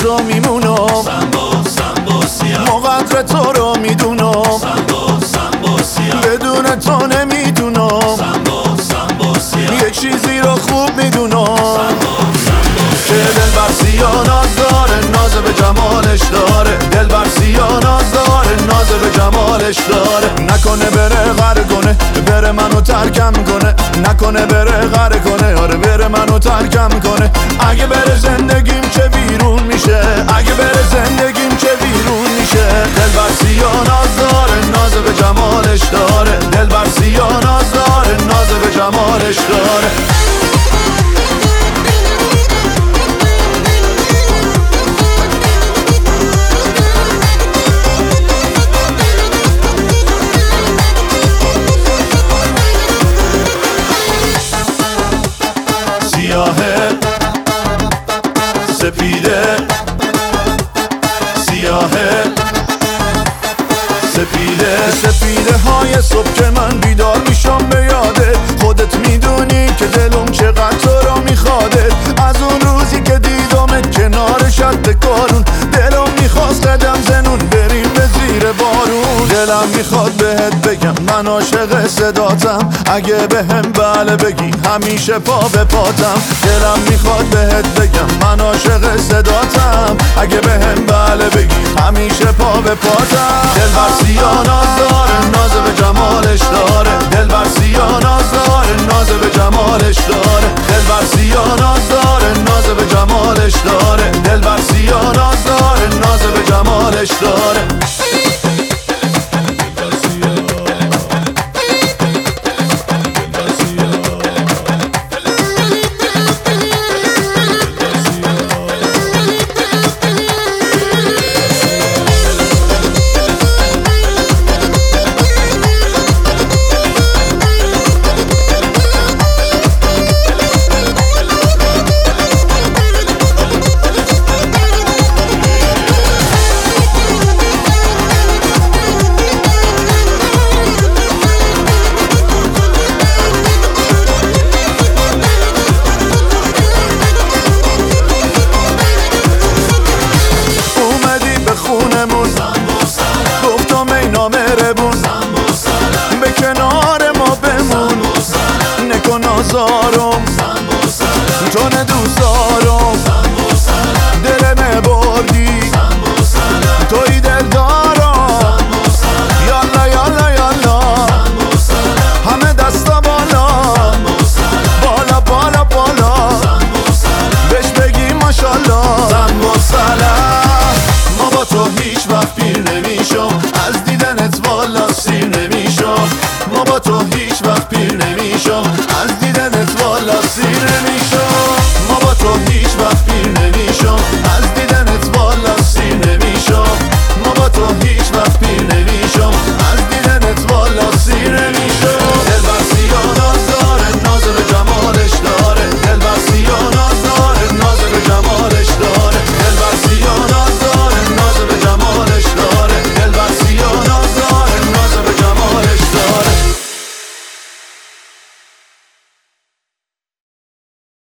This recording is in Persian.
تو میمونم، مقدر تو رو میدونم، بدون تو نمیدونم، یه چیزی رو خوب میدونم که دلبر سیاه ناز داره، ناز به جمالش داره. دلبر سیاه ناز داره، ناز به جمالش داره. نکنه بره غره کنه، بره منو ترکم کنه. نکنه بره غره کنه، آره بره منو ترکم کنه. اگه بره زندگیم چه ویرون میشه، اگه بره زندگیم چه ویرون میشه. دلبر سیاه ناز داره، ناز به جمالش داره. دلبر سیاه ناز داره، ناز به جمالش داره. سیاهه سپیده، سیاهه سپیده، سپیده های صبح که من بیدار میشم به یاده. خودت میدونی که دلم چقدر تو رو میخواده. از اون روزی که دیدمت کنار شط کارون، دلم میخواست قدم زنون بریم به زیر بارون. دلم میخواد بهت بگم من عاشق صداتم، اگه بهم بله بگی همیشه پا به پاتم. دلم میخواد بهت بگم من عاشق صداتم، اگه بهم بله بگی همیشه پا به پاتم. دلبر سیاه ناز داره، ناز به جمالش داره. دلبر سیاه ناز داره، ناز به جمالش داره. دلبر سیاه ناز داره، ناز به جمالش داره. دلبر سیاه ناز داره، ناز به جمالش داره. گفتم ای نامهربون به کنار ما بمون، نکن آزار